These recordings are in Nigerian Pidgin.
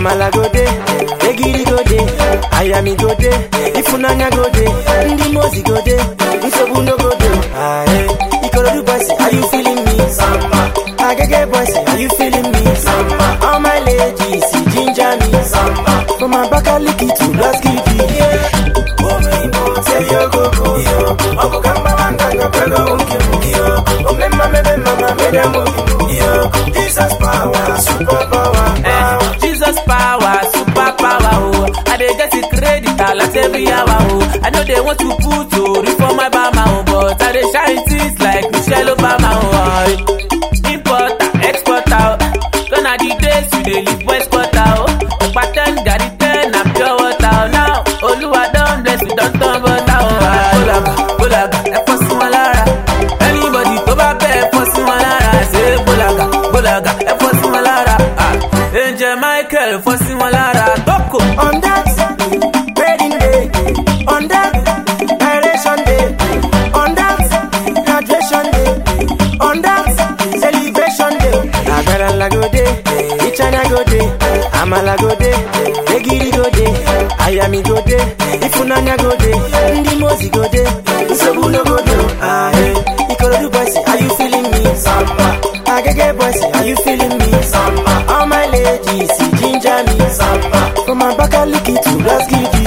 Amala go dey, Egiri go dey, Ayami go dey, Ifunanya go dey, Ndimozi go dey, Nsobu no go dey. Ikorodu boys, are you feeling me? Samba. Agege boys, are you feeling me? Samba. All my ladies, ginger me. Samba. From my Abakaliki to Blaskidi. Say yo go go yo, Ogo Kamba Wanga Pego yo, Omemma Mama Medamo yo, Jesus power, super power, Jesus power, super power, oh. I dey get it credit like every hour, oh. I know they want to put to reform my Bama, oh, but I dey shine things like Michelle Obama, oh. Importer, exporter, gonna the days you dey live West Quarter, oh. Pattern got it 10 and pure water, oh. Now, Oluwa don bless you, don't turn butter, oh. Bolaga, force Malara. Anybody to back there, force Malara. Say Bolaga, force Malara. Angel Michael, force Malara. Toko. On that wedding day, on that direction day, on that graduation day, on that celebration day. Agarala go day, Ichana go day, Amala go day, Egiri go day, Ayami go day, Ifunanya go day, Ndimozi go day, Nsobu no go day. Ikorodu boys, are you feeling me? Samba. Agege boys, are you feeling me? Samba. All my ladies, ginger me. Samba. From my Abakaliki to Blaskidi.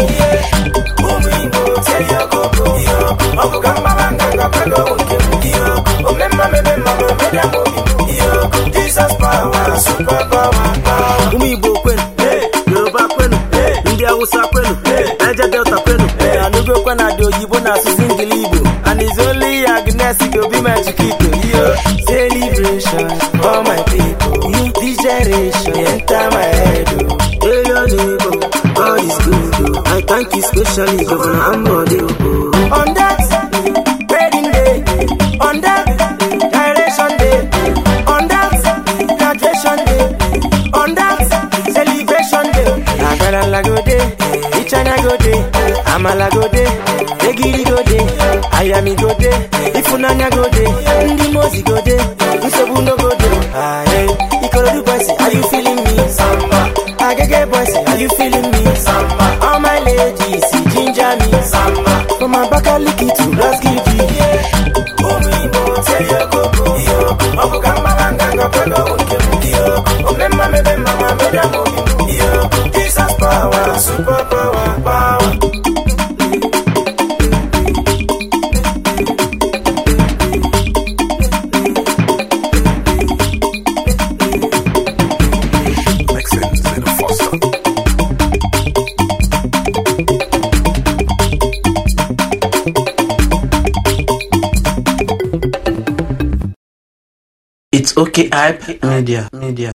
Say yo go go yo, Ogo Kamba Wanga Pego yo, Omemma Mama Medamo yo, Jesus power, super power. Igbo kwenu, Yoruba kwenu, India Hausa kwenu, Niger Delta kwenu, Anugo kwena do Yibo na Suzingili Igbo, and it's only Agnes go be my chiquito. Celebration for my people, this generation enter my head. Hey your neighbor, God is good. I thank you specially Governor Ambode. On that wedding day, on that direction day, on that graduation day, on that celebration day. Agarala go day, Ichana go day, Amala go day, Egiri go day, Ayami go day, Ifunanya go day, Ndimozi go day, Nsobu no go day. Ikorodu boys, are you feeling me? Samba. Agege boys, are you feeling me? Samba. All my ladies, ginger me. Samba. From my Abakaliki to Blaskidi. Say yo go go yo, Ogo Kamba Wanga Pego yo, Omemma Mama Medamo yo, Jesus power, super power, power. It's okay, hype media.